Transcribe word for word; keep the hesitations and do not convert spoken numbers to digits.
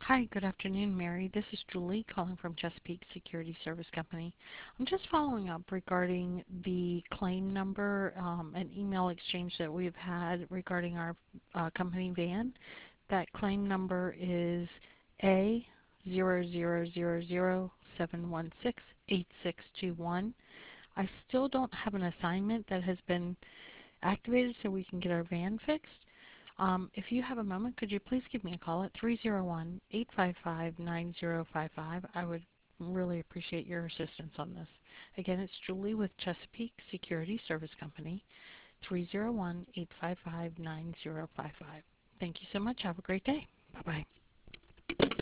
Hi, good afternoon, Mary. This is Julie calling from Chesapeake Security Service Company. I'm just following up regarding the claim number um, and email exchange that we've had regarding our uh, company van. That claim number is A zero zero zero zero seven one six eight six two one. I still don't have an assignment that has been activated so we can get our van fixed. Um, if you have a moment, could you please give me a call at three zero one, eight five five, nine zero five five? I would really appreciate your assistance on this. Again, it's Julie with Chesapeake Security Service Company, three zero one, eight five five, nine zero five five. Thank you so much. Have a great day. Bye-bye.